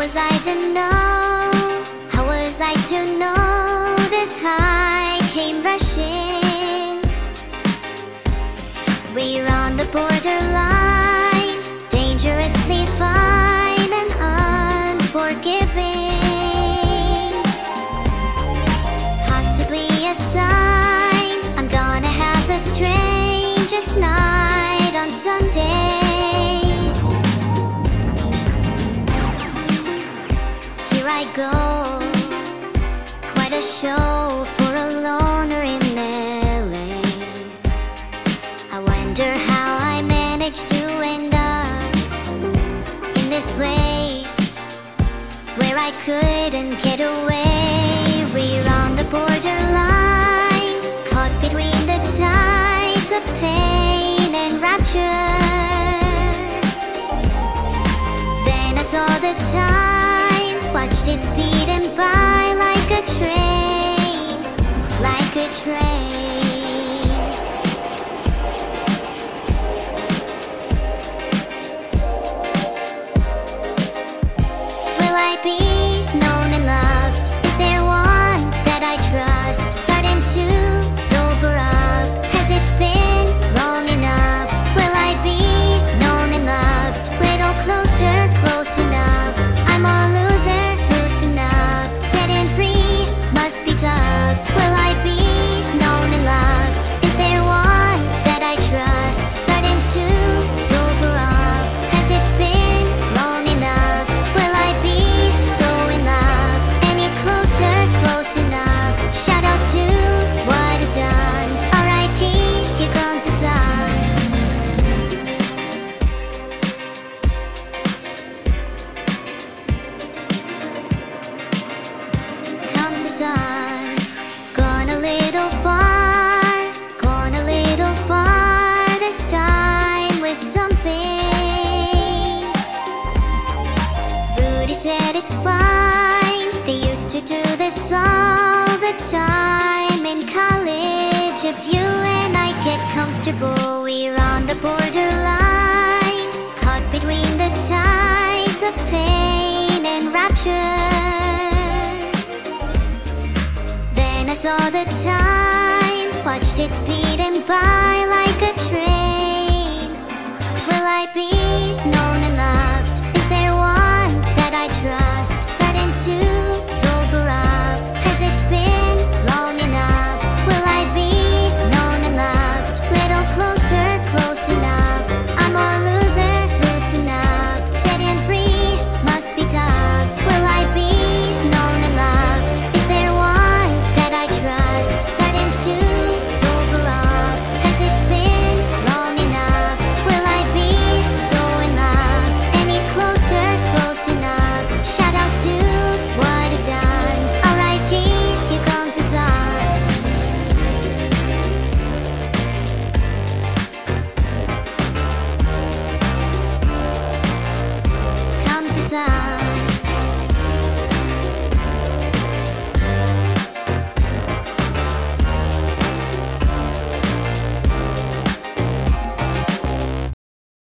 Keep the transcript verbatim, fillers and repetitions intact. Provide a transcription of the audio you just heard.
was I to know? How was I to know this high came rushing? We're on the borderline, dangerously fine and unforgiving. Possibly a sign I'm gonna have the strangest night on Sunday. Here I go, quite a show for a loner in L A. I wonder how I managed to end up in this place where I couldn't get away. We're on the borderline, caught between the tides of pain and rapture. Then I saw the time, watched it speeding by like a train, like a train. Will I be known and loved? Is there one that I trust? Starting to sober up. Has it been long enough? Will I be known and loved? Little closer, close enough. I'm a loser, loosen up. Setting free must be tough. Will I be known and loved? Is there one that I trust? Starting to sober up. Has it been long enough? Will I be so in love? Any closer, close enough. Shout out to what is done. R I P, here comes the sun. Comes the sun. Gone a little far, gone a little far this time with something. Rudy said it's fine, they used to do this all the time in college. If you and I get comfortable, we're on the borderline, caught between the tides of pain and rapture. Then I saw the time